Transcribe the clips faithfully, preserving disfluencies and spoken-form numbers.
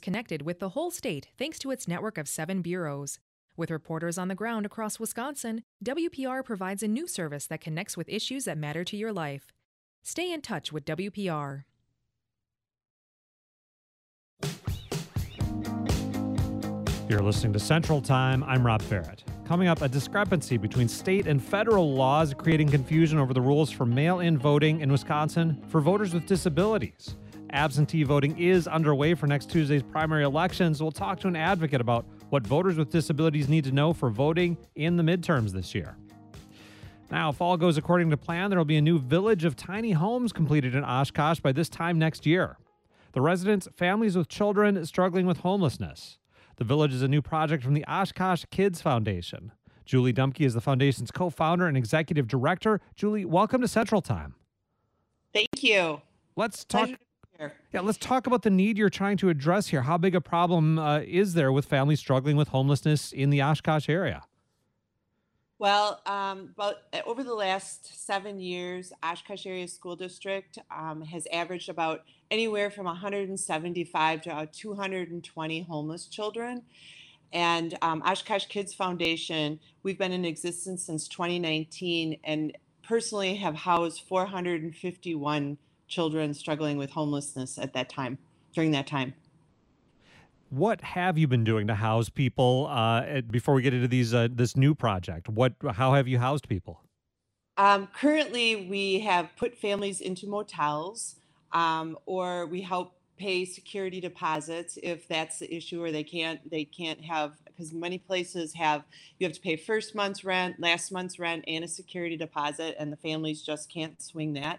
connected with the whole state thanks to its network of seven bureaus. With reporters on the ground across Wisconsin, W P R provides a new service that connects with issues that matter to your life. Stay in touch with W P R. You're listening to Central Time. I'm Rob Barrett. Coming up, a discrepancy between state and federal laws creating confusion over the rules for mail-in voting in Wisconsin for voters with disabilities. Absentee voting is underway for next Tuesday's primary elections. We'll talk to an advocate about what voters with disabilities need to know for voting in the midterms this year. Now, if all goes according to plan, there will be a new village of tiny homes completed in Oshkosh by this time next year. The residents, families with children struggling with homelessness. The village is a new project from the Oshkosh Kids Foundation. Julie Dumke is the foundation's co-founder and executive director. Julie, welcome to Central Time. Thank you. Let's talk. Yeah, let's talk about the need you're trying to address here. How big a problem uh, is there with families struggling with homelessness in the Oshkosh area? Well, um, about over the last seven years, Oshkosh Area School District um, has averaged about anywhere from one hundred seventy-five to uh, two hundred twenty homeless children. And um, Oshkosh Kids Foundation, we've been in existence since twenty nineteen and personally have housed four hundred fifty-one children struggling with homelessness at that time, during that time. What have you been doing to house people uh, before we get into these uh, this new project? What, how have you housed people? Um, currently, we have put families into motels, um, or we help pay security deposits if that's the issue, or they can't they can't have, because many places have, you have to pay first month's rent, last month's rent, and a security deposit, and the families just can't swing that.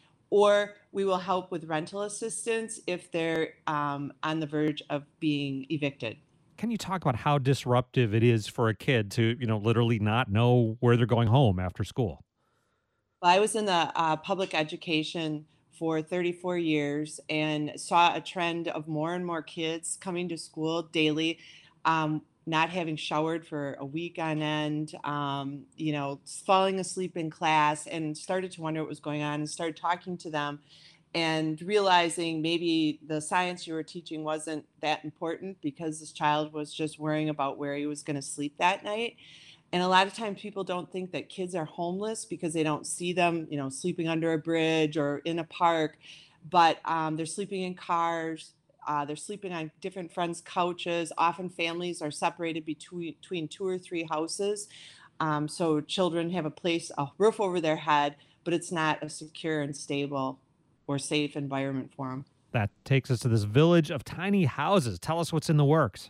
Or we will help with rental assistance if they're um, on the verge of being evicted. Can you talk about how disruptive it is for a kid to, you know, literally not know where they're going home after school? Well, I was in the uh, public education for thirty-four years and saw a trend of more and more kids coming to school daily, um, not having showered for a week on end, um, you know, falling asleep in class, and started to wonder what was going on and started talking to them and realizing maybe the science you were teaching wasn't that important because this child was just worrying about where he was going to sleep that night. And a lot of times people don't think that kids are homeless because they don't see them, you know, sleeping under a bridge or in a park, but um, they're sleeping in cars. Uh, they're sleeping on different friends' couches. Often families are separated between, between two or three houses. Um, so children have a place, a roof over their head, but it's not a secure and stable or safe environment for them. That takes us to this village of tiny houses. Tell us what's in the works.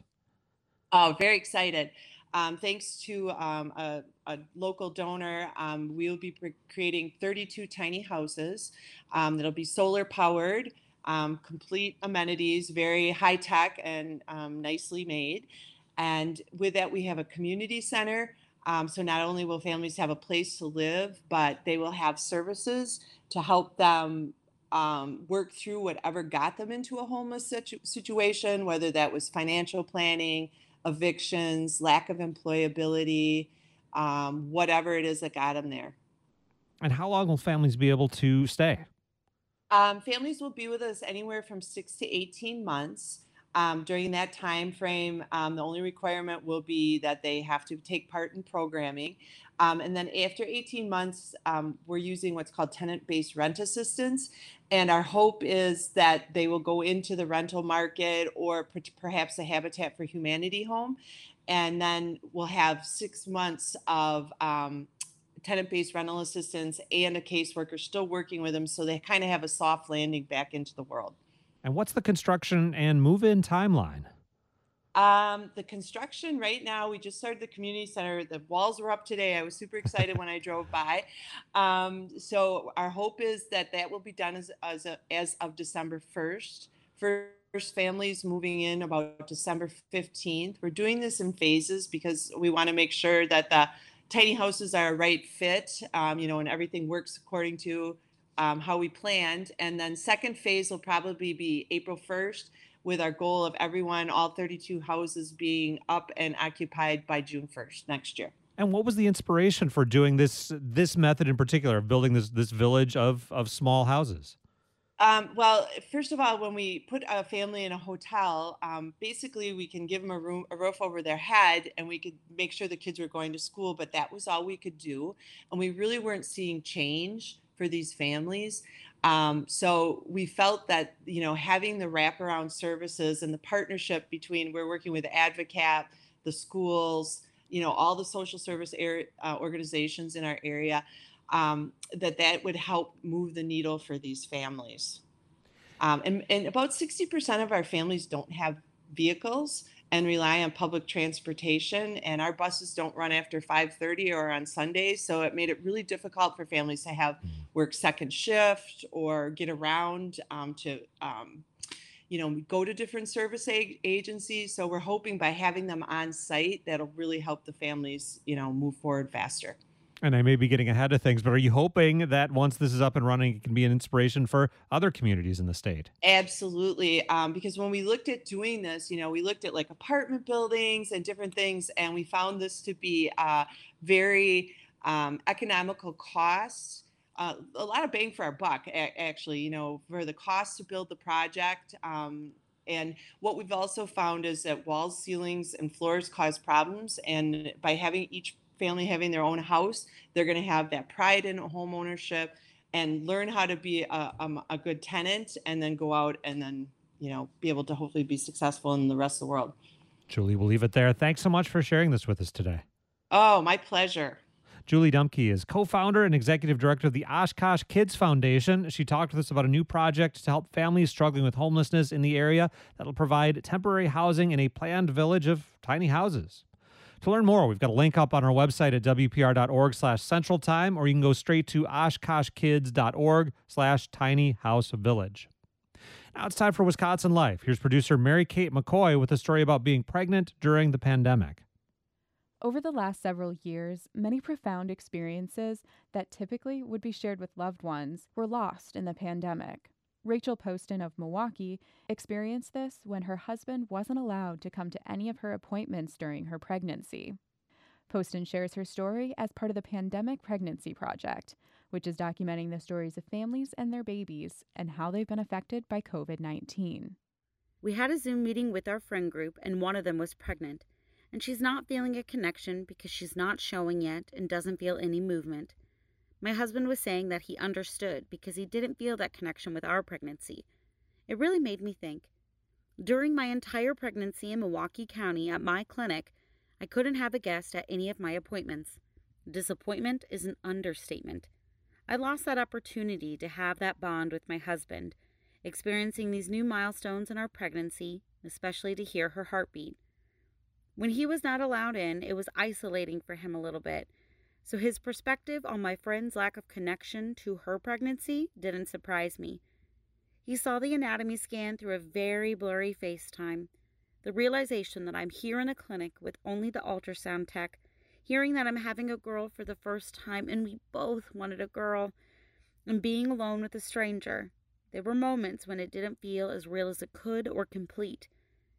Oh, very excited. Um, thanks to um, a, a local donor, um, we will be pre- creating thirty-two tiny houses um, that'll be solar powered. Um, complete amenities, very high tech and um, nicely made. And with that, we have a community center. Um, so not only will families have a place to live, but they will have services to help them um, work through whatever got them into a homeless situ- situation, whether that was financial planning, evictions, lack of employability, um, whatever it is that got them there. And how long will families be able to stay? Um, families will be with us anywhere from six to eighteen months. Um, during that time frame, um, the only requirement will be that they have to take part in programming. Um, and then after eighteen months, um, we're using what's called tenant-based rent assistance. And our hope is that they will go into the rental market or per- perhaps a Habitat for Humanity home. And then we'll have six months of um, tenant-based rental assistance and a caseworker still working with them, so they kind of have a soft landing back into the world. And what's the construction and move-in timeline? Um, the construction right now, we just started the community center. The walls were up today. I was super excited when I drove by. Um, so our hope is that that will be done as as, a, as of December first. First families moving in about December fifteenth. We're doing this in phases because we want to make sure that the tiny houses are a right fit, um, you know, and everything works according to um, how we planned. And then second phase will probably be April first, with our goal of everyone, all thirty-two houses being up and occupied by June first next year. And what was the inspiration for doing this this method in particular of building this this village of of small houses? Um, well, first of all, when we put a family in a hotel, um, basically we can give them a room, a roof over their head, and we could make sure the kids were going to school. But that was all we could do, and we really weren't seeing change for these families. Um, so we felt that you know having the wraparound services and the partnership between we're working with Advocat, the schools, you know, all the social service area, uh, organizations in our area, um, that that would help move the needle for these families. Um, and, and about sixty percent of our families don't have vehicles and rely on public transportation. And our buses don't run after five thirty or on Sundays. So it made it really difficult for families to have work second shift or get around um, to, um, you know, go to different service ag- agencies. So we're hoping by having them on site, that'll really help the families, you know, move forward faster. And I may be getting ahead of things, but are you hoping that once this is up and running, it can be an inspiration for other communities in the state? Absolutely. Um, because when we looked at doing this, you know, we looked at like apartment buildings and different things, and we found this to be uh, very um, economical costs. Uh, a lot of bang for our buck, a- actually, you know, for the cost to build the project. Um, and what we've also found is that walls, ceilings, and floors cause problems. And by having each family having their own house, they're going to have that pride in home ownership and learn how to be a, um, a good tenant and then go out and then, you know, be able to hopefully be successful in the rest of the world. Julie, we'll leave it there. Thanks so much for sharing this with us today. Oh, my pleasure. Julie Dumke is co-founder and executive director of the Oshkosh Kids Foundation. She talked with us about a new project to help families struggling with homelessness in the area that'll provide temporary housing in a planned village of tiny houses. To learn more, we've got a link up on our website at W P R dot org slash Central Time, or you can go straight to oshkoshkids dot org slash tiny house village. Now it's time for Wisconsin Life. Here's producer Mary Kate McCoy with a story about being pregnant during the pandemic. Over the last several years, many profound experiences that typically would be shared with loved ones were lost in the pandemic. Rachel Poston of Milwaukee experienced this when her husband wasn't allowed to come to any of her appointments during her pregnancy. Poston shares her story as part of the Pandemic Pregnancy Project, which is documenting the stories of families and their babies and how they've been affected by covid nineteen. We had a Zoom meeting with our friend group, and one of them was pregnant. And she's not feeling a connection because she's not showing yet and doesn't feel any movement. My husband was saying that he understood because he didn't feel that connection with our pregnancy. It really made me think. During my entire pregnancy in Milwaukee County at my clinic, I couldn't have a guest at any of my appointments. Disappointment is an understatement. I lost that opportunity to have that bond with my husband, experiencing these new milestones in our pregnancy, especially to hear her heartbeat. When he was not allowed in, it was isolating for him a little bit. So his perspective on my friend's lack of connection to her pregnancy didn't surprise me. He saw the anatomy scan through a very blurry FaceTime. The realization that I'm here in a clinic with only the ultrasound tech, hearing that I'm having a girl for the first time and we both wanted a girl, and being alone with a stranger. There were moments when it didn't feel as real as it could or complete.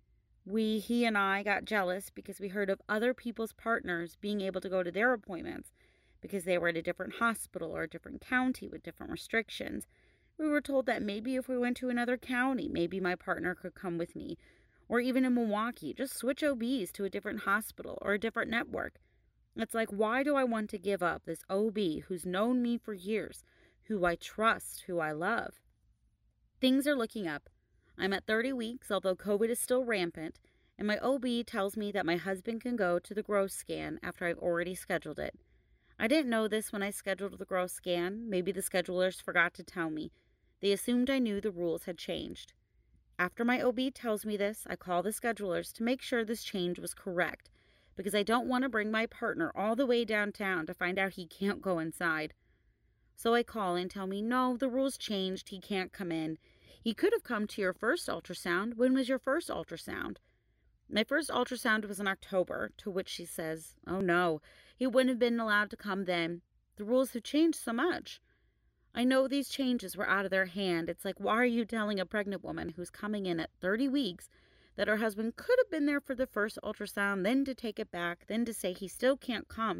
We, he and I, got jealous because we heard of other people's partners being able to go to their appointments because they were at a different hospital or a different county with different restrictions. We were told that maybe if we went to another county, maybe my partner could come with me. Or even in Milwaukee, just switch O Bs to a different hospital or a different network. It's like, why do I want to give up this O B who's known me for years, who I trust, who I love? Things are looking up. I'm at thirty weeks, although COVID is still rampant, and my O B tells me that my husband can go to the growth scan after I've already scheduled it. I didn't know this when I scheduled the growth scan. Maybe the schedulers forgot to tell me. They assumed I knew the rules had changed. After my O B tells me this, I call the schedulers to make sure this change was correct, because I don't want to bring my partner all the way downtown to find out he can't go inside. So I call and tell me, no, the rules changed, he can't come in. He could have come to your first ultrasound. When was your first ultrasound? My first ultrasound was in October, to which she says, oh no, he wouldn't have been allowed to come then. The rules have changed so much. I know these changes were out of their hand. It's like, why are you telling a pregnant woman who's coming in at thirty weeks that her husband could have been there for the first ultrasound, then to take it back, then to say he still can't come,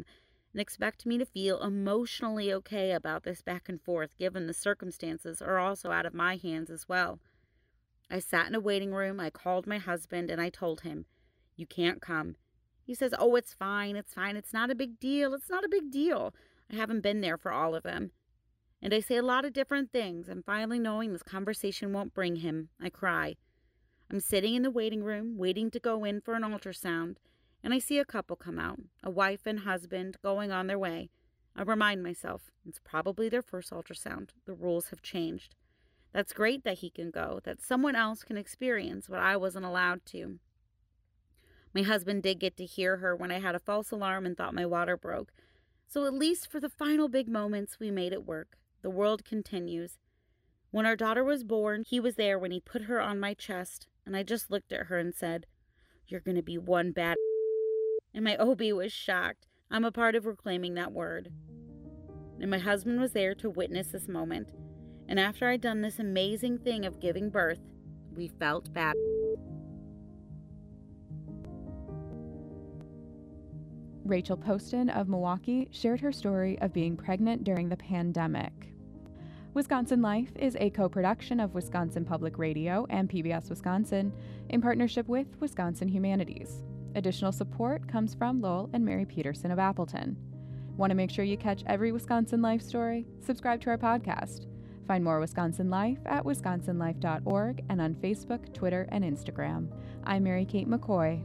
and expect me to feel emotionally okay about this back and forth, given the circumstances are also out of my hands as well. I sat in a waiting room, I called my husband, and I told him, "You can't come." He says, "Oh, it's fine, it's fine, it's not a big deal, it's not a big deal. I haven't been there for all of them." And I say a lot of different things, and finally knowing this conversation won't bring him, I cry. I'm sitting in the waiting room, waiting to go in for an ultrasound, and I see a couple come out, a wife and husband going on their way. I remind myself, it's probably their first ultrasound. The rules have changed. That's great that he can go, that someone else can experience what I wasn't allowed to. My husband did get to hear her when I had a false alarm and thought my water broke. So at least for the final big moments, we made it work. The world continues. When our daughter was born, he was there when he put her on my chest, and I just looked at her and said, "You're going to be one bad." And my O B was shocked. I'm a part of reclaiming that word. And my husband was there to witness this moment. And after I'd done this amazing thing of giving birth, we felt bad. Rachel Poston of Milwaukee shared her story of being pregnant during the pandemic. Wisconsin Life is a co-production of Wisconsin Public Radio and P B S Wisconsin in partnership with Wisconsin Humanities. Additional support comes from Lowell and Mary Peterson of Appleton. Want to make sure you catch every Wisconsin Life story? Subscribe to our podcast. Find more Wisconsin Life at wisconsin life dot org and on Facebook, Twitter, and Instagram. I'm Mary Kate McCoy.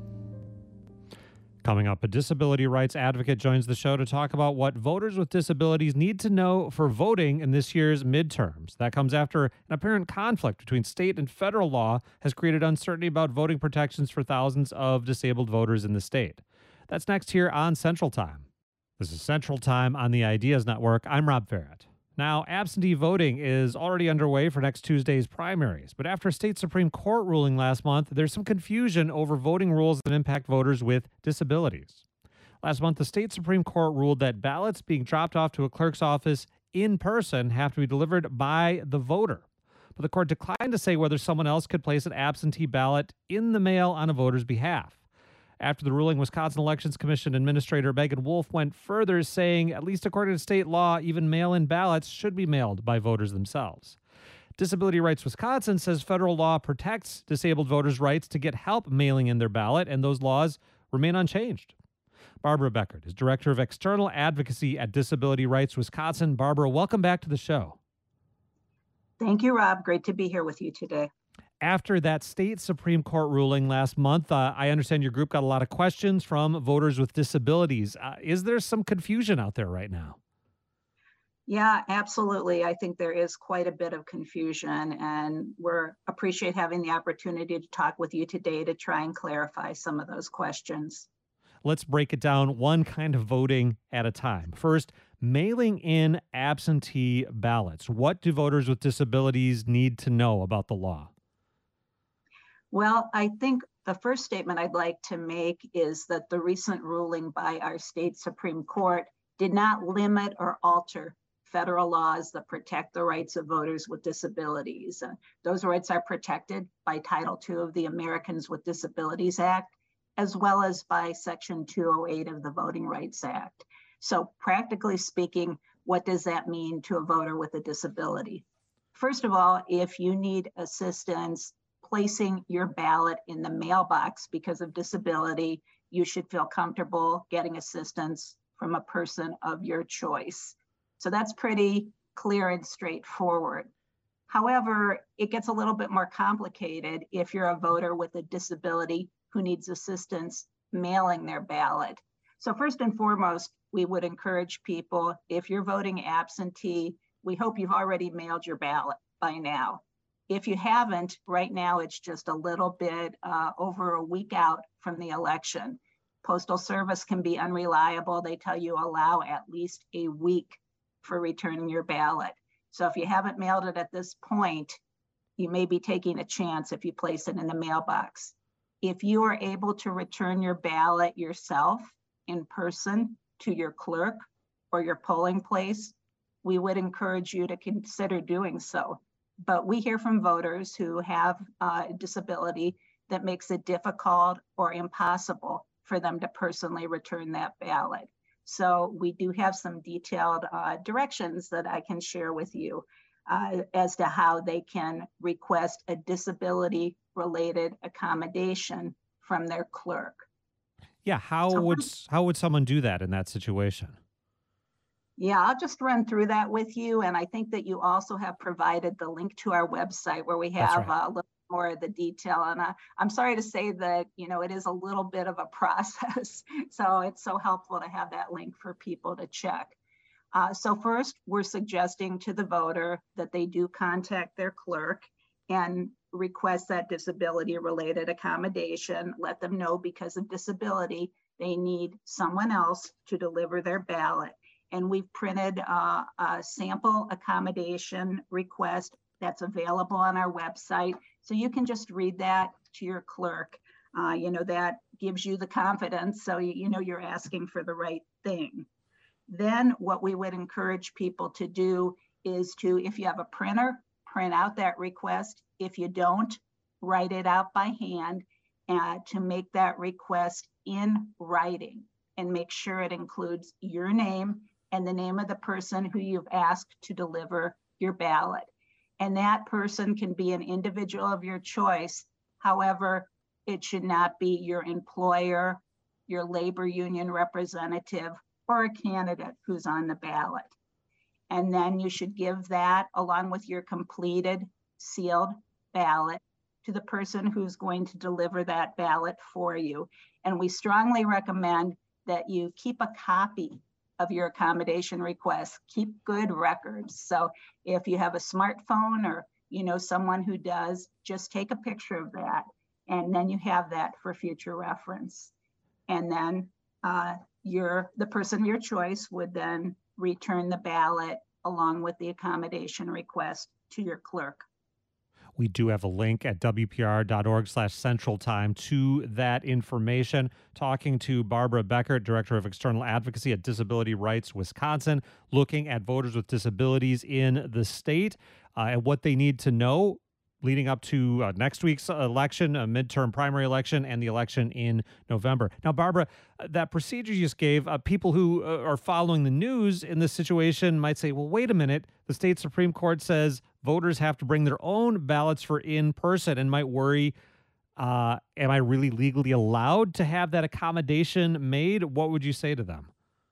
Coming up, a disability rights advocate joins the show to talk about what voters with disabilities need to know for voting in this year's midterms. That comes after an apparent conflict between state and federal law has created uncertainty about voting protections for thousands of disabled voters in the state. That's next here on Central Time. This is Central Time on the Ideas Network. I'm Rob Ferret. Now, absentee voting is already underway for next Tuesday's primaries, but after a state Supreme Court ruling last month, there's some confusion over voting rules that impact voters with disabilities. Last month, the state Supreme Court ruled that ballots being dropped off to a clerk's office in person have to be delivered by the voter. But the court declined to say whether someone else could place an absentee ballot in the mail on a voter's behalf. After the ruling, Wisconsin Elections Commission Administrator Megan Wolf went further, saying, at least according to state law, even mail-in ballots should be mailed by voters themselves. Disability Rights Wisconsin says federal law protects disabled voters' rights to get help mailing in their ballot, and those laws remain unchanged. Barbara Beckert is Director of External Advocacy at Disability Rights Wisconsin. Barbara, welcome back to the show. Thank you, Rob. Great to be here with you today. After that state Supreme Court ruling last month, uh, I understand your group got a lot of questions from voters with disabilities. Uh, is there some confusion out there right now? Yeah, absolutely. I think there is quite a bit of confusion, and we're appreciate having the opportunity to talk with you today to try and clarify some of those questions. Let's break it down one kind of voting at a time. First, mailing in absentee ballots. What do voters with disabilities need to know about the law? Well, I think the first statement I'd like to make is that the recent ruling by our state Supreme Court did not limit or alter federal laws that protect the rights of voters with disabilities. Uh, those rights are protected by Title two of the Americans with Disabilities Act, as well as by Section two oh eight of the Voting Rights Act. So practically speaking, what does that mean to a voter with a disability? First of all, if you need assistance placing your ballot in the mailbox because of disability, you should feel comfortable getting assistance from a person of your choice. So that's pretty clear and straightforward. However, it gets a little bit more complicated if you're a voter with a disability who needs assistance mailing their ballot. So first and foremost, we would encourage people, if you're voting absentee, we hope you've already mailed your ballot by now. If you haven't, right now it's just a little bit uh, over a week out from the election. Postal Service can be unreliable. They tell you allow at least a week for returning your ballot. So if you haven't mailed it at this point, you may be taking a chance if you place it in the mailbox. If you are able to return your ballot yourself in person to your clerk or your polling place, we would encourage you to consider doing so. But we hear from voters who have a disability that makes it difficult or impossible for them to personally return that ballot. So we do have some detailed uh, directions that I can share with you uh, as to how they can request a disability-related accommodation from their clerk. Yeah, how So would how would someone do that in that situation? Yeah, I'll just run through that with you. And I think that you also have provided the link to our website where we That's have right. a little more of the detail. And I, I'm sorry to say that, you know, it is a little bit of a process. So it's so helpful to have that link for people to check. Uh, so first, we're suggesting to the voter that they do contact their clerk and request that disability-related accommodation. Let them know because of disability, they need someone else to deliver their ballot. And we've printed uh, a sample accommodation request that's available on our website. So you can just read that to your clerk. Uh, you know, that gives you the confidence. So you, you know you're asking for the right thing. Then what we would encourage people to do is to, if you have a printer, print out that request. If you don't, write it out by hand uh, to make that request in writing and make sure it includes your name and the name of the person who you've asked to deliver your ballot. And that person can be an individual of your choice. However, it should not be your employer, your labor union representative, or a candidate who's on the ballot. And then you should give that along with your completed sealed ballot to the person who's going to deliver that ballot for you. And we strongly recommend that you keep a copy of your accommodation request. Keep good records. So if you have a smartphone or you know someone who does, just take a picture of that, and then you have that for future reference. And then uh, your the person of your choice would then return the ballot along with the accommodation request to your clerk. We do have a link at W P R dot org slash Central Time to that information. Talking to Barbara Beckert, Director of External Advocacy at Disability Rights Wisconsin, looking at voters with disabilities in the state uh, and what they need to know leading up to uh, next week's election, a midterm primary election, and the election in November. Now, Barbara, uh, that procedure you just gave, uh, people who uh, are following the news in this situation might say, well, wait a minute, the state Supreme Court says voters have to bring their own ballots for in-person, and might worry, uh, am I really legally allowed to have that accommodation made? What would you say to them?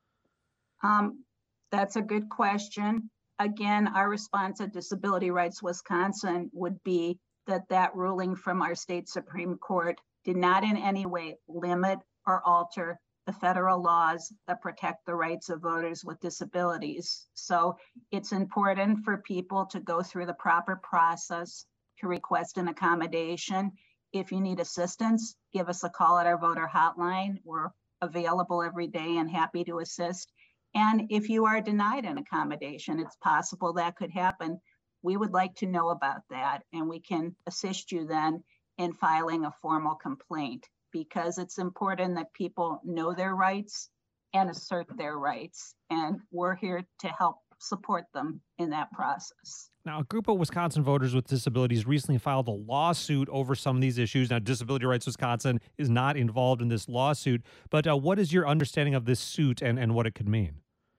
Um, that's a good question. Again, our response at Disability Rights Wisconsin would be that that ruling from our state Supreme Court did not in any way limit or alter the federal laws that protect the rights of voters with disabilities. So it's important for people to go through the proper process to request an accommodation. If you need assistance, give us a call at our voter hotline. We're available every day and happy to assist. And if you are denied an accommodation, it's possible that could happen. We would like to know about that, and we can assist you then in filing a formal complaint, because it's important that people know their rights and assert their rights. And we're here to help support them in that process. Now, a group of Wisconsin voters with disabilities recently filed a lawsuit over some of these issues. Now, Disability Rights Wisconsin is not involved in this lawsuit, but uh, what is your understanding of this suit and, and what it could mean?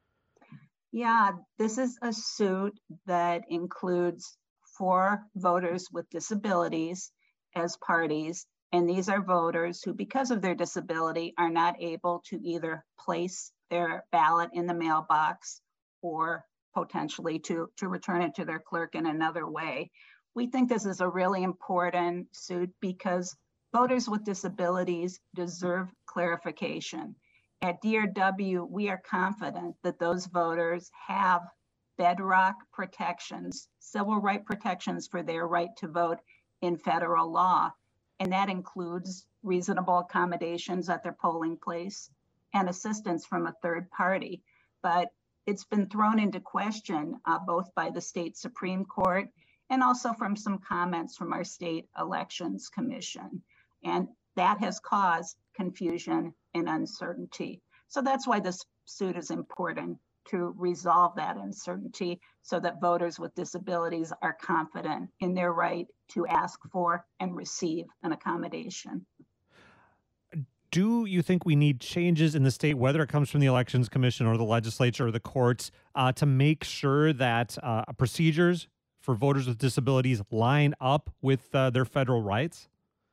Yeah, this is a suit that includes four voters with disabilities as parties. And these are voters who, because of their disability, are not able to either place their ballot in the mailbox or potentially to, to return it to their clerk in another way. We think this is a really important suit because voters with disabilities deserve clarification. At D R W, we are confident that those voters have bedrock protections, civil right protections for their right to vote in federal law. And that includes reasonable accommodations at their polling place and assistance from a third party. But it's been thrown into question uh, both by the state Supreme Court and also from some comments from our state elections commission. And that has caused confusion and uncertainty. So that's why this suit is important, to resolve that uncertainty so that voters with disabilities are confident in their right to ask for and receive an accommodation. do you think we need changes in the state, whether it comes from the Elections Commission or the legislature or the courts, uh, to make sure that uh, procedures for voters with disabilities line up with uh, their federal rights?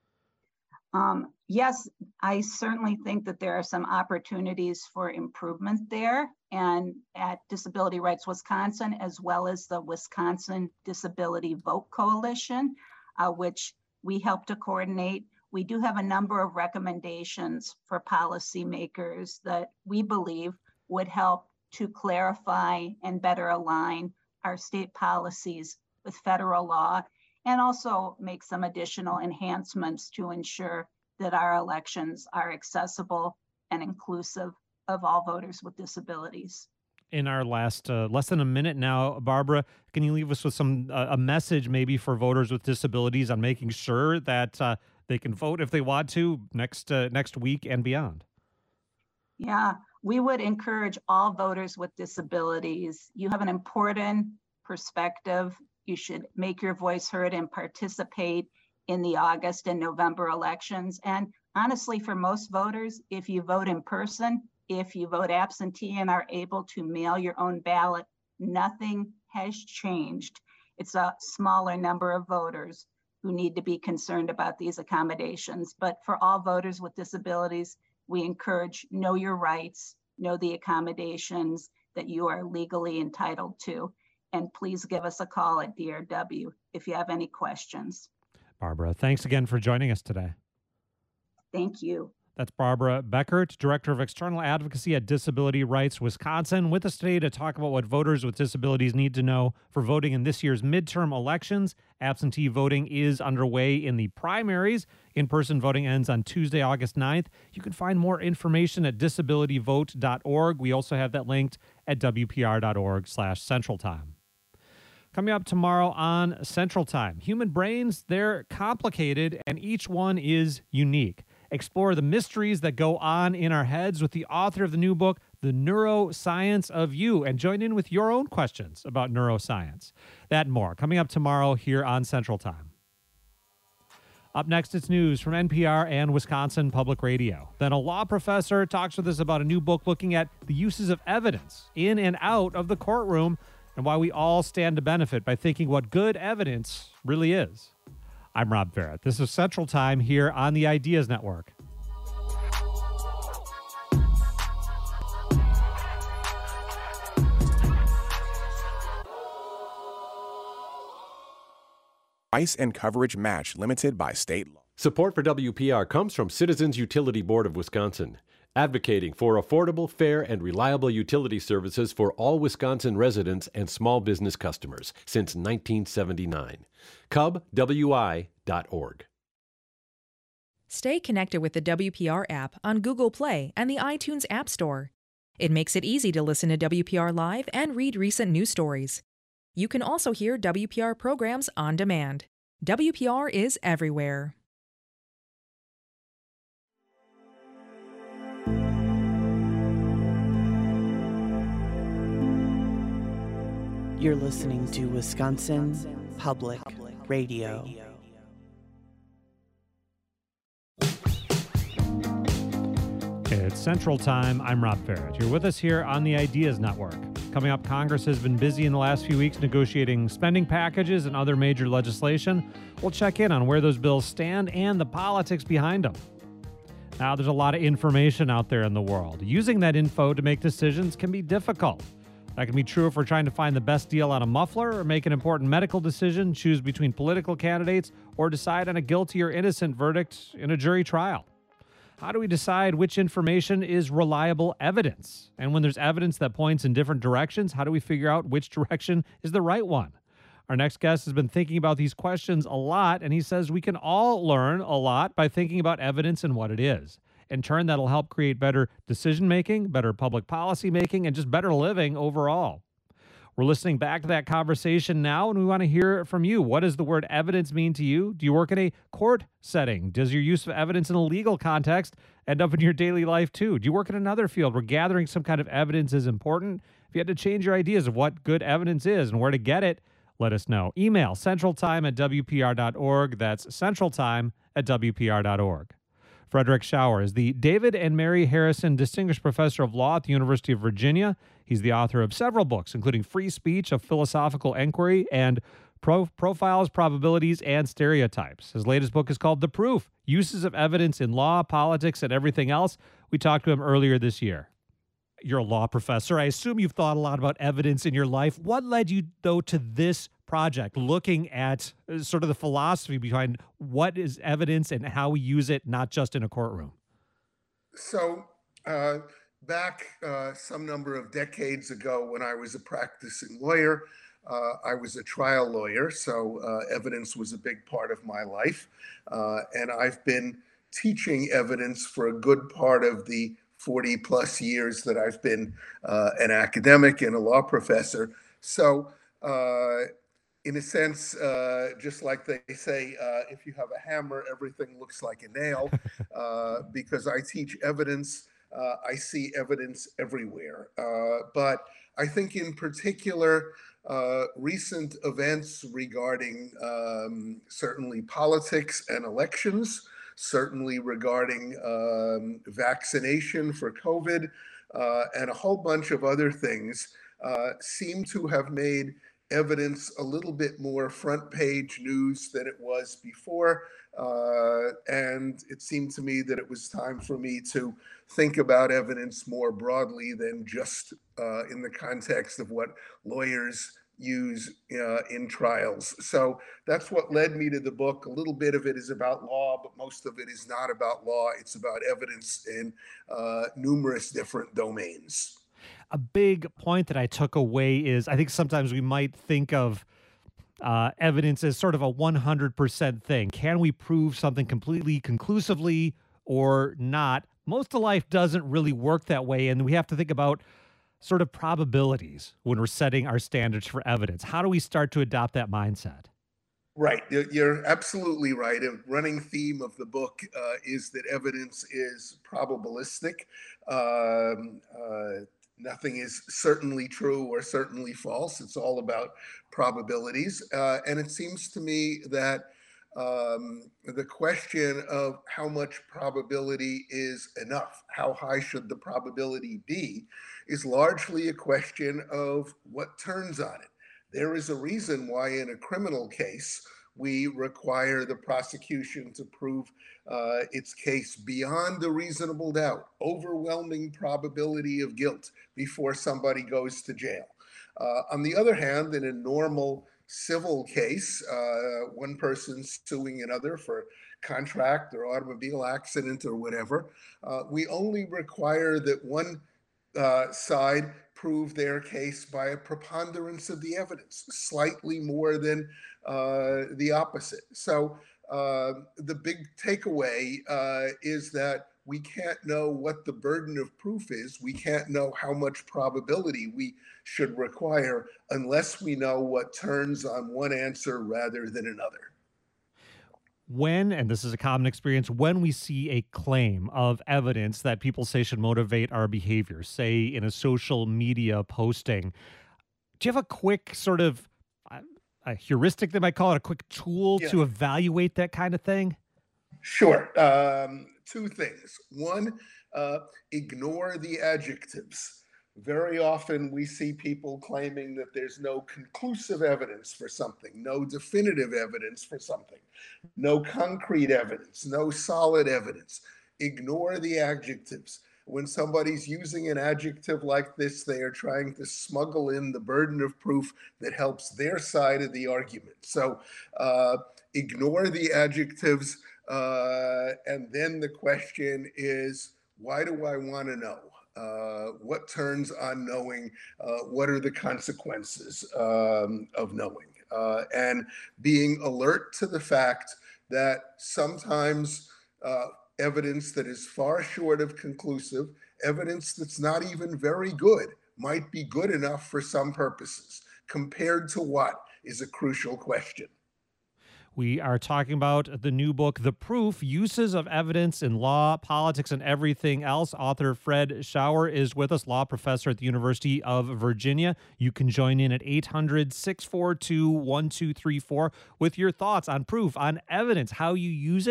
Um, yes, I certainly think that there are some opportunities for improvement there. And at Disability Rights Wisconsin, as well as the Wisconsin Disability Vote Coalition, uh, which we help to coordinate, we do have a number of recommendations for policymakers that we believe would help to clarify and better align our state policies with federal law, and also make some additional enhancements to ensure that our elections are accessible and inclusive of all voters with disabilities. In our last uh, less than a minute now, Barbara, can you leave us with some uh, a message maybe for voters with disabilities on making sure that uh, they can vote if they want to next uh, next week and beyond? Yeah, we would encourage all voters with disabilities. You have an important perspective. You should make your voice heard and participate in the August and November elections. And honestly, for most voters, if you vote in person, if you vote absentee and are able to mail your own ballot, nothing has changed. It's a smaller number of voters who need to be concerned about these accommodations. But for all voters with disabilities, we encourage know your rights, know the accommodations that you are legally entitled to. And please give us a call at D R W if you have any questions. Barbara, thanks again for joining us today. Thank you. That's Barbara Beckert, Director of External Advocacy at Disability Rights Wisconsin, with us today to talk about what voters with disabilities need to know for voting in this year's midterm elections. Absentee voting is underway in the primaries. In-person voting ends on Tuesday, August ninth. You can find more information at disability vote dot org. We also have that linked at W P R dot org slash Central Time. Coming up tomorrow on Central Time, human brains, they're complicated and each one is unique. Explore the mysteries that go on in our heads with the author of the new book, The Neuroscience of You, and join in with your own questions about neuroscience. That and more coming up tomorrow here on Central Time. Up next, it's news from N P R and Wisconsin Public Radio. Then a law professor talks with us about a new book looking at the uses of evidence in and out of the courtroom and why we all stand to benefit by thinking what good evidence really is. I'm Rob Barrett. This is Central Time here on the Ideas Network. Price and coverage match limited by state law. Support for W P R comes from Citizens Utility Board of Wisconsin, advocating for affordable, fair, and reliable utility services for all Wisconsin residents and small business customers since nineteen seventy-nine. cub w i dot org. Stay connected with the W P R app on Google Play and the iTunes App Store. It makes it easy to listen to W P R Live and read recent news stories. You can also hear W P R programs on demand. W P R is everywhere. You're listening to Wisconsin Public Radio. It's Central Time. I'm Rob Barrett. You're with us here on the Ideas Network. Coming up, Congress has been busy in the last few weeks negotiating spending packages and other major legislation. We'll check in on where those bills stand and the politics behind them. Now, there's a lot of information out there in the world. Using that info to make decisions can be difficult. That can be true if we're trying to find the best deal on a muffler or make an important medical decision, choose between political candidates, or decide on a guilty or innocent verdict in a jury trial. How do we decide which information is reliable evidence? And when there's evidence that points in different directions, how do we figure out which direction is the right one? Our next guest has been thinking about these questions a lot, and he says we can all learn a lot by thinking about evidence and what it is. In turn, that'll help create better decision-making, better public policy making, and just better living overall. We're listening back to that conversation now, and we want to hear from you. What does the word evidence mean to you? Do you work in a court setting? Does your use of evidence in a legal context end up in your daily life too? Do you work in another field where gathering some kind of evidence is important? If you had to change your ideas of what good evidence is and where to get it, let us know. Email centraltime at W P R dot org. That's centraltime at W P R dot org. Frederick Schauer is the David and Mary Harrison Distinguished Professor of Law at the University of Virginia. He's the author of several books, including Free Speech, A Philosophical Inquiry, and Pro- Profiles, Probabilities, and Stereotypes. His latest book is called The Proof, Uses of Evidence in Law, Politics, and Everything Else. We talked to him earlier this year. You're a law professor. I assume you've thought a lot about evidence in your life. What led you, though, to this project, looking at uh, sort of the philosophy behind what is evidence and how we use it, not just in a courtroom? So uh, back uh, some number of decades ago when I was a practicing lawyer, uh, I was a trial lawyer, so uh, evidence was a big part of my life. Uh, and I've been teaching evidence for a good part of the forty plus years that I've been uh, an academic and a law professor. So uh, in a sense, uh, just like they say, uh, if you have a hammer, everything looks like a nail. Uh, because I teach evidence, uh, I see evidence everywhere. Uh, but I think in particular, uh, recent events regarding um, certainly politics and elections, certainly regarding um, vaccination for COVID, uh, and a whole bunch of other things uh, seem to have made evidence a little bit more front page news than it was before. Uh, and it seemed to me that it was time for me to think about evidence more broadly than just uh, in the context of what lawyers use uh, in trials. So that's what led me to the book. A little bit of it is about law, but most of it is not about law. It's about evidence in uh, numerous different domains. A big point that I took away is I think sometimes we might think of uh, evidence as sort of a one hundred percent thing. Can we prove something completely conclusively or not? Most of life doesn't really work that way, and we have to think about sort of probabilities when we're setting our standards for evidence. How do we start to adopt that mindset? Right. You're absolutely right. A running theme of the book uh, is that evidence is probabilistic. Um, uh, nothing is certainly true or certainly false. It's all about probabilities. Uh, and it seems to me that um, the question of how much probability is enough, how high should the probability be, is largely a question of what turns on it. There is a reason why in a criminal case, we require the prosecution to prove uh, its case beyond a reasonable doubt, overwhelming probability of guilt before somebody goes to jail. Uh, on the other hand, in a normal civil case, uh, one person suing another for contract or automobile accident or whatever, uh, we only require that one uh, side prove their case by a preponderance of the evidence, slightly more than uh, the opposite. So uh, the big takeaway uh, is that we can't know what the burden of proof is. We can't know how much probability we should require unless we know what turns on one answer rather than another. When, and this is a common experience, when we see a claim of evidence that people say should motivate our behavior, say in a social media posting, do you have a quick sort of uh, a heuristic, they might call it, a quick tool yeah. to evaluate that kind of thing? Sure. Um, two things. One, uh, ignore the adjectives. Very often we see people claiming that there's no conclusive evidence for something, no definitive evidence for something, no concrete evidence, no solid evidence. Ignore the adjectives. When somebody's using an adjective like this, they are trying to smuggle in the burden of proof that helps their side of the argument. So uh, ignore the adjectives. Uh, and then the question is, why do I want to know? Uh, what turns on knowing? Uh, what are the consequences um, of knowing? Uh, and being alert to the fact that sometimes uh, evidence that is far short of conclusive, evidence that's not even very good, might be good enough for some purposes. Compared to what is a crucial question. We are talking about the new book, The Proof, Uses of Evidence in Law, Politics, and Everything Else. Author Fred Schauer is with us, law professor at the University of Virginia. You can join in at eight hundred, six four two, one two three four with your thoughts on proof, on evidence, how you use it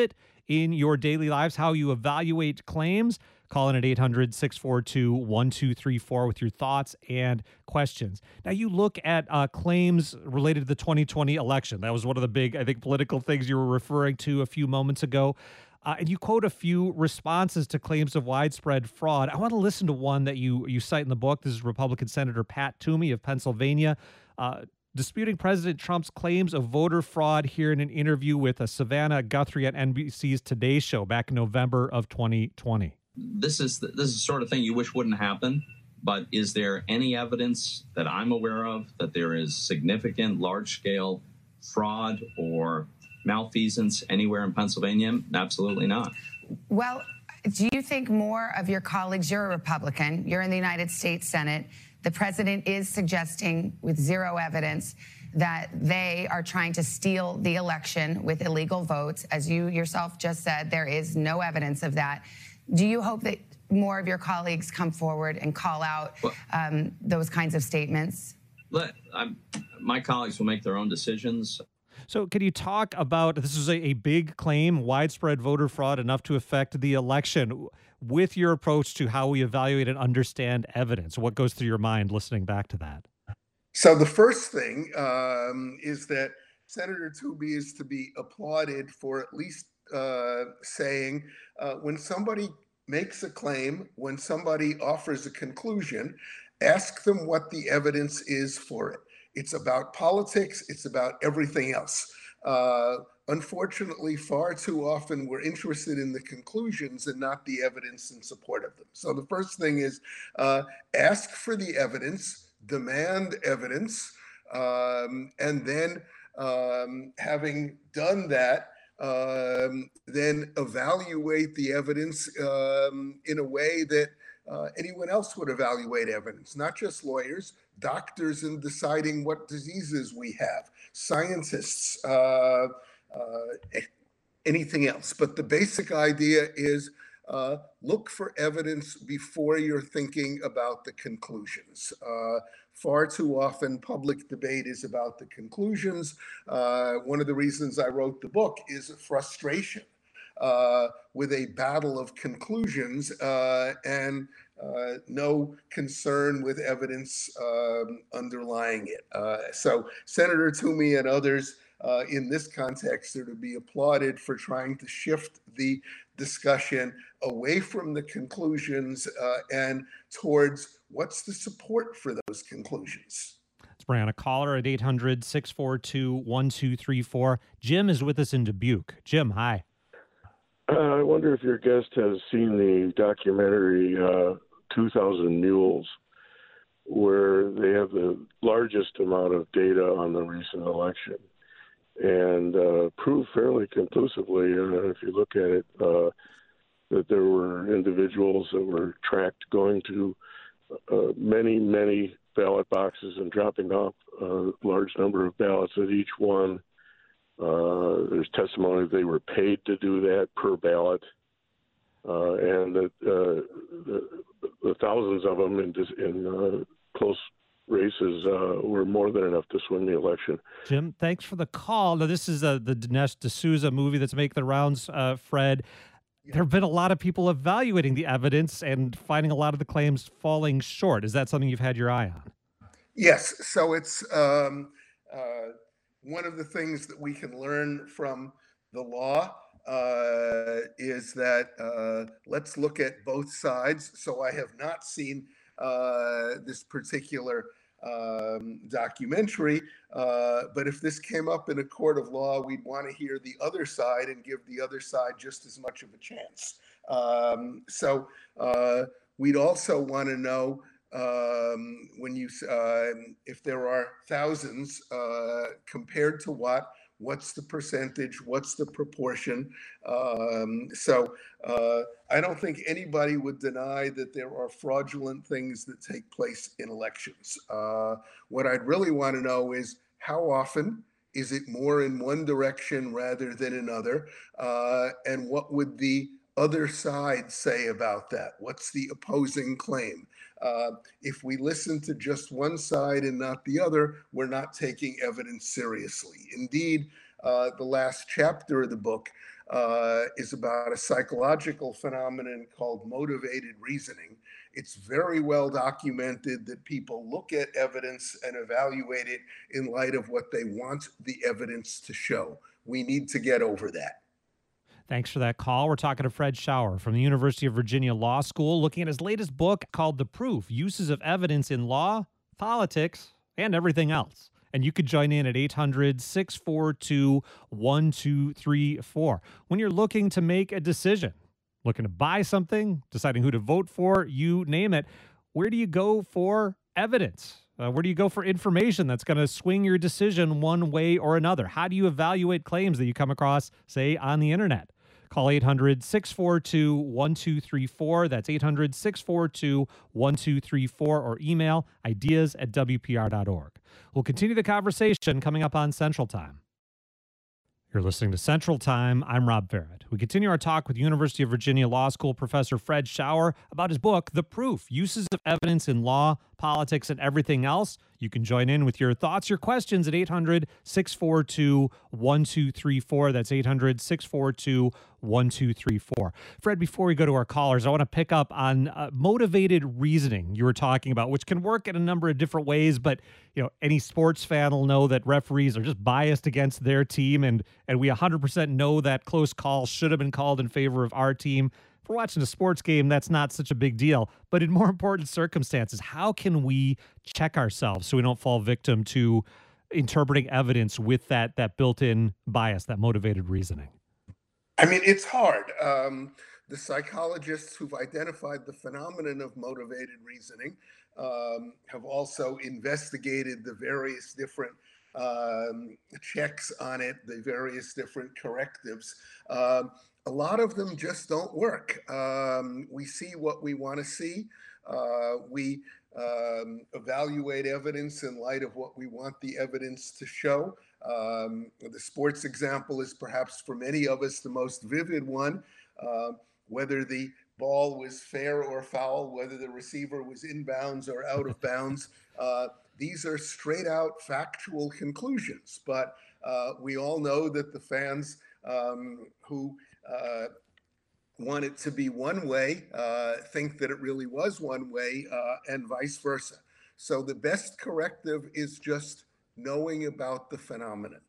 in your daily lives, how you evaluate claims. Call in at eight hundred, six four two, one two three four with your thoughts and questions. Now, you look at uh, claims related to the twenty twenty election. That was one of the big, I think, political things you were referring to a few moments ago. Uh, and you quote a few responses to claims of widespread fraud. I want to listen to one that you you cite in the book. This is Republican Senator Pat Toomey of Pennsylvania, uh, disputing President Trump's claims of voter fraud here in an interview with uh, Savannah Guthrie at N B C's Today Show back in November of twenty twenty. This is the, this is the sort of thing you wish wouldn't happen, but is there any evidence that I'm aware of that there is significant, large-scale fraud or malfeasance anywhere in Pennsylvania? Absolutely not. Well, do you think more of your colleagues, you're a Republican, you're in the United States Senate, the president is suggesting with zero evidence that they are trying to steal the election with illegal votes. As you yourself just said, there is no evidence of that. Do you hope that more of your colleagues come forward and call out um, those kinds of statements? Let, I'm, my colleagues will make their own decisions. So can you talk about, this is a, a big claim, widespread voter fraud enough to affect the election, with your approach to how we evaluate and understand evidence? What goes through your mind listening back to that? So the first thing um, is that Senator Toomey is to be applauded for at least uh, saying uh, when somebody makes a claim, when somebody offers a conclusion, ask them what the evidence is for it. It's about politics. It's about everything else. Uh, unfortunately, far too often we're interested in the conclusions and not the evidence in support of them. So the first thing is uh, ask for the evidence, demand evidence, um, and then um, having done that, um, then evaluate the evidence um, in a way that uh, anyone else would evaluate evidence, not just lawyers, doctors in deciding what diseases we have, scientists, uh, uh, anything else. But the basic idea is uh, look for evidence before you're thinking about the conclusions. Uh, far too often, public debate is about the conclusions. Uh, one of the reasons I wrote the book is frustration uh, with a battle of conclusions uh, and uh, no concern with evidence um, underlying it. Uh, so Senator Toomey and others uh, in this context are to be applauded for trying to shift the discussion away from the conclusions uh, and towards what's the support for those conclusions. Let's bring on a caller at eight hundred, six four two, one two three four. Jim is with us in Dubuque. Jim, hi. Uh, I wonder if your guest has seen the documentary uh, two thousand Mules, where they have the largest amount of data on the recent election and uh, prove fairly conclusively, uh, if you look at it, uh, that there were individuals that were tracked going to uh, many, many ballot boxes and dropping off a large number of ballots at each one. Uh, there's testimony that they were paid to do that per ballot, uh, and that uh, the, the thousands of them in, in uh, close races uh, were more than enough to swing the election. Jim, thanks for the call. Now, this is uh, the Dinesh D'Souza movie that's making the rounds, uh, Fred. There have been a lot of people evaluating the evidence and finding a lot of the claims falling short. Is that something you've had your eye on? Yes. So it's um, uh, one of the things that we can learn from the law uh, is that uh, let's look at both sides. So I have not seen uh, this particular um, documentary, uh, but if this came up in a court of law, we'd want to hear the other side and give the other side just as much of a chance. Um, so uh, we'd also want to know um, when you, uh, if there are thousands uh, compared to what, what's the percentage, what's the proportion. Um, so uh, I don't think anybody would deny that there are fraudulent things that take place in elections. Uh, what I'd really want to know is how often, is it more in one direction rather than another? Uh, and what would the other side say about that? What's the opposing claim? Uh, if we listen to just one side and not the other, we're not taking evidence seriously. Indeed, uh, the last chapter of the book uh, is about a psychological phenomenon called motivated reasoning. It's very well documented that people look at evidence and evaluate it in light of what they want the evidence to show. We need to get over that. Thanks for that call. We're talking to Fred Schauer from the University of Virginia Law School, looking at his latest book called The Proof: Uses of Evidence in Law, Politics, and Everything Else. And you could join in at eight hundred, six four two, one two three four. When you're looking to make a decision, looking to buy something, deciding who to vote for, you name it, where do you go for evidence? Uh, where do you go for information that's going to swing your decision one way or another? How do you evaluate claims that you come across, say, on the internet? Call eight hundred, six four two, one two three four. That's eight hundred, six four two, one two three four, or email ideas at W P R dot org. We'll continue the conversation coming up on Central Time. You're listening to Central Time. I'm Rob Barrett. We continue our talk with University of Virginia Law School professor Fred Schauer about his book, The Proof: Uses of Evidence in Law, Politics, and Everything Else. You can join in with your thoughts, your questions at eight hundred, six four two, one two three four. That's eight hundred, six four two, one two three four. Fred, before we go to our callers, I want to pick up on uh, motivated reasoning you were talking about, which can work in a number of different ways, but you know, any sports fan will know that referees are just biased against their team, and and we one hundred percent know that close calls should have been called in favor of our team. If we're watching a sports game, that's not such a big deal. But in more important circumstances, how can we check ourselves so we don't fall victim to interpreting evidence with that that built-in bias, that motivated reasoning? I mean, it's hard. Um, the psychologists who've identified the phenomenon of motivated reasoning um, have also investigated the various different um, checks on it, the various different correctives. Um, a lot of them just don't work. Um, we see what we want to see. Uh, we um, evaluate evidence in light of what we want the evidence to show. Um, the sports example is perhaps for many of us the most vivid one. Uh, whether the ball was fair or foul, whether the receiver was in bounds or out of bounds, uh, these are straight out factual conclusions. But uh, we all know that the fans um, who uh, want it to be one way uh, think that it really was one way, uh, and vice versa. So the best corrective is just knowing about the phenomenon,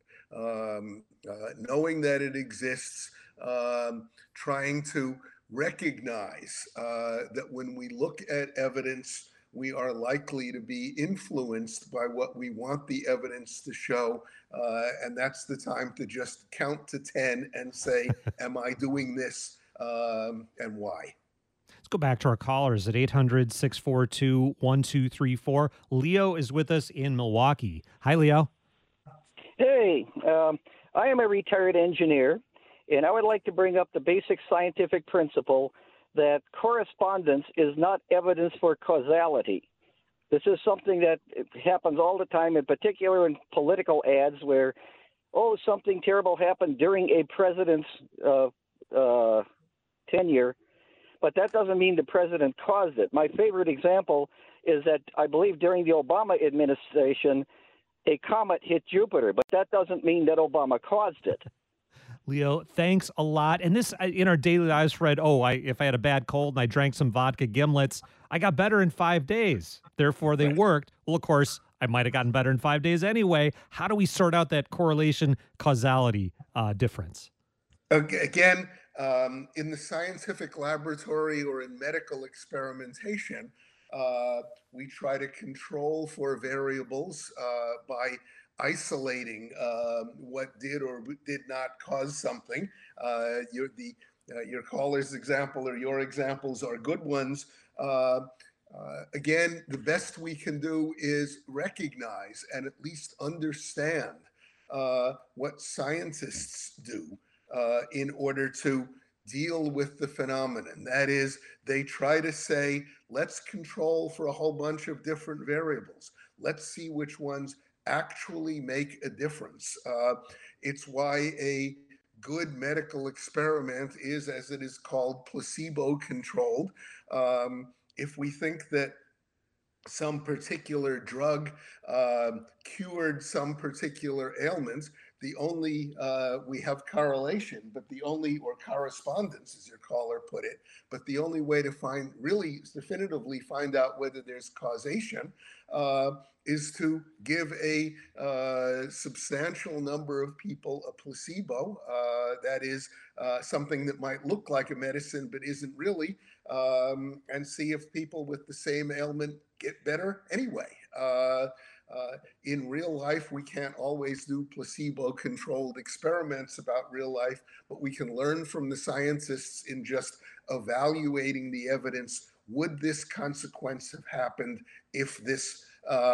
um, uh, knowing that it exists, um, trying to recognize uh, that when we look at evidence, we are likely to be influenced by what we want the evidence to show. Uh, and that's the time to just count to ten and say, am I doing this um, and why? Let's go back to our callers at eight hundred, six four two, one two three four. Leo is with us in Milwaukee. Hi, Leo. Hey, um, I am a retired engineer, and I would like to bring up the basic scientific principle that correspondence is not evidence for causality. This is something that happens all the time, in particular in political ads where, oh, something terrible happened during a president's uh, uh, tenure, but that doesn't mean the president caused it. My favorite example is that I believe during the Obama administration, a comet hit Jupiter, but that doesn't mean that Obama caused it. Leo, thanks a lot. And this, in our daily lives, Fred, oh, I, if I had a bad cold and I drank some vodka gimlets, I got better in five days. Therefore, they worked. Well, of course, I might have gotten better in five days anyway. How do we sort out that correlation causality uh, difference? Again, um, in the scientific laboratory or in medical experimentation, uh, we try to control for variables uh, by isolating uh, what did or did not cause something. Uh, your, the, uh, your caller's example or your examples are good ones. Uh, uh, again, the best we can do is recognize and at least understand uh, what scientists do uh, in order to deal with the phenomenon. That is, they try to say, let's control for a whole bunch of different variables. Let's see which ones actually make a difference. Uh, it's why a good medical experiment is, as it is called, placebo-controlled. Um, if we think that some particular drug uh, cured some particular ailment, the only, uh, we have correlation, but the only, or correspondence, as your caller put it, but the only way to find, really definitively find out whether there's causation uh, is to give a uh, substantial number of people a placebo. Uh, that is uh, something that might look like a medicine, but isn't really, um, and see if people with the same ailment get better anyway. Uh, Uh, in real life, we can't always do placebo-controlled experiments about real life, but we can learn from the scientists in just evaluating the evidence. Would this consequence have happened if this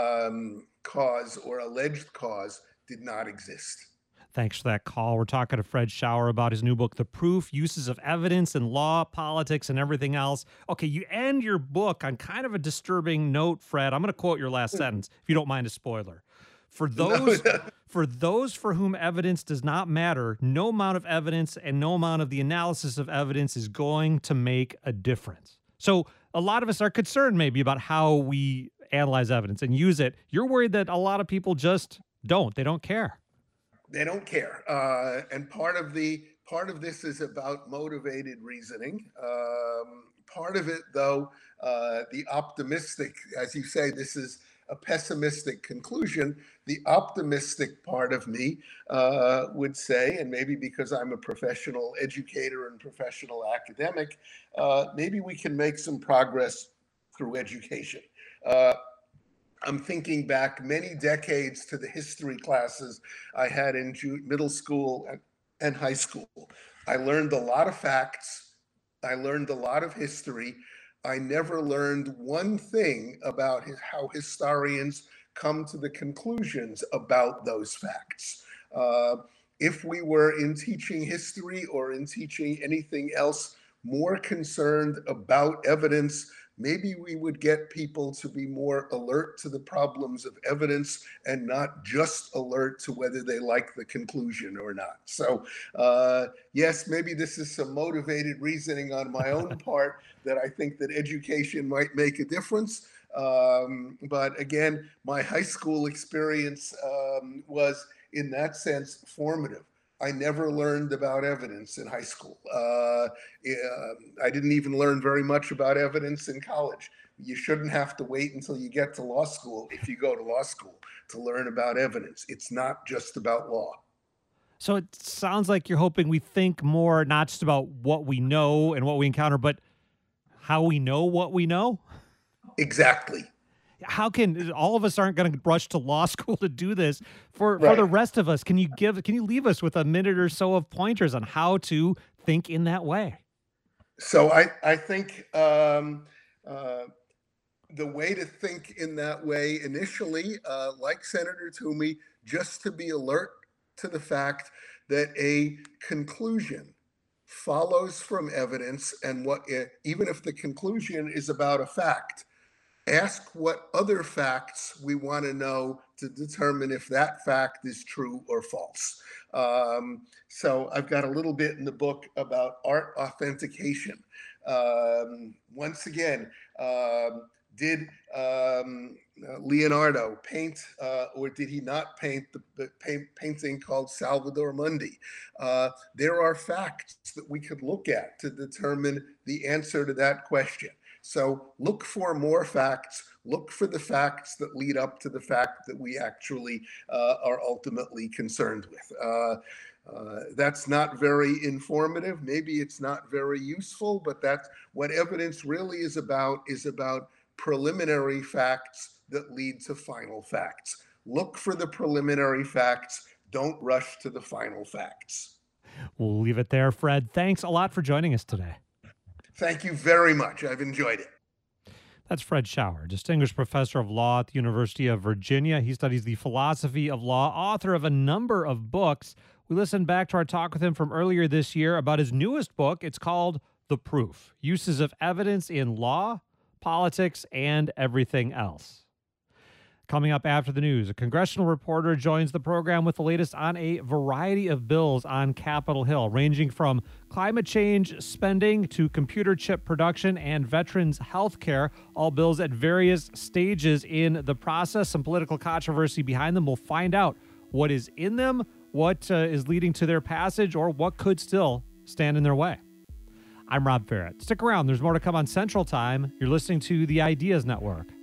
um, cause or alleged cause did not exist? Thanks for that call. We're talking to Fred Schauer about his new book, The Proof, Uses of Evidence in Law, Politics, and Everything Else. Okay, you end your book on kind of a disturbing note, Fred. I'm going to quote your last sentence, if you don't mind a spoiler. For those, for those for whom evidence does not matter, no amount of evidence and no amount of the analysis of evidence is going to make a difference. So a lot of us are concerned maybe about how we analyze evidence and use it. You're worried that a lot of people just don't. They don't care. They don't care, uh, and part of the part of this is about motivated reasoning. Um, part of it, though, uh, the optimistic, as you say, this is a pessimistic conclusion. The optimistic part of me uh, would say, and maybe because I'm a professional educator and professional academic, uh, maybe we can make some progress through education. Uh, I'm thinking back many decades to the history classes I had in ju- middle school and, and high school. I learned a lot of facts. I learned a lot of history. I never learned one thing about his, how historians come to the conclusions about those facts. Uh, if we were in teaching history or in teaching anything else more concerned about evidence, maybe we would get people to be more alert to the problems of evidence and not just alert to whether they like the conclusion or not. So uh, yes, maybe this is some motivated reasoning on my own part that I think that education might make a difference. Um, but again, my high school experience um, was in that sense formative. I never learned about evidence in high school. Uh, I didn't even learn very much about evidence in college. You shouldn't have to wait until you get to law school, if you go to law school, to learn about evidence. It's not just about law. So it sounds like you're hoping we think more, not just about what we know and what we encounter, but how we know what we know? Exactly. How can all of us aren't going to rush to law school to do this? For Right. for the rest of us, can you give can you leave us with a minute or so of pointers on how to think in that way? So I, I think um, uh, the way to think in that way initially, uh, like Senator Toomey, just to be alert to the fact that a conclusion follows from evidence, and what even if the conclusion is about a fact, ask what other facts we want to know to determine if that fact is true or false. Um, so I've got a little bit in the book about art authentication. Um, once again, um, did um, Leonardo paint uh, or did he not paint the, the paint, painting called Salvator Mundi? Uh, there are facts that we could look at to determine the answer to that question. So look for more facts, look for the facts that lead up to the fact that we actually uh, are ultimately concerned with. Uh, uh, that's not very informative. Maybe it's not very useful, but that's what evidence really is about, is about preliminary facts that lead to final facts. Look for the preliminary facts. Don't rush to the final facts. We'll leave it there, Fred. Thanks a lot for joining us today. Thank you very much. I've enjoyed it. That's Fred Schauer, Distinguished Professor of Law at the University of Virginia. He studies the philosophy of law, author of a number of books. We listened back to our talk with him from earlier this year about his newest book. It's called The Proof, Uses of Evidence in Law, Politics, and Everything Else. Coming up after the news, a congressional reporter joins the program with the latest on a variety of bills on Capitol Hill, ranging from climate change spending to computer chip production and veterans health care, all bills at various stages in the process. Some political controversy behind them. We'll find out what is in them, what uh, is leading to their passage or what could still stand in their way. I'm Rob Ferret. Stick around. There's more to come on Central Time. You're listening to the Ideas Network.